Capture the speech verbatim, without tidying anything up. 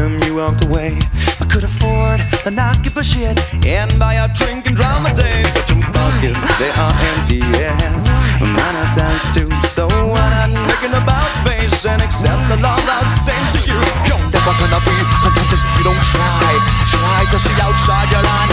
time you walked away. I could afford to not give a shit and buy a drink and drown my day. But your pockets, they are empty, yeah. Mine are dance too. So why not making about face and accept the laws I'll send to you? You're never gonna be content if you don't try. Try to see outside your line.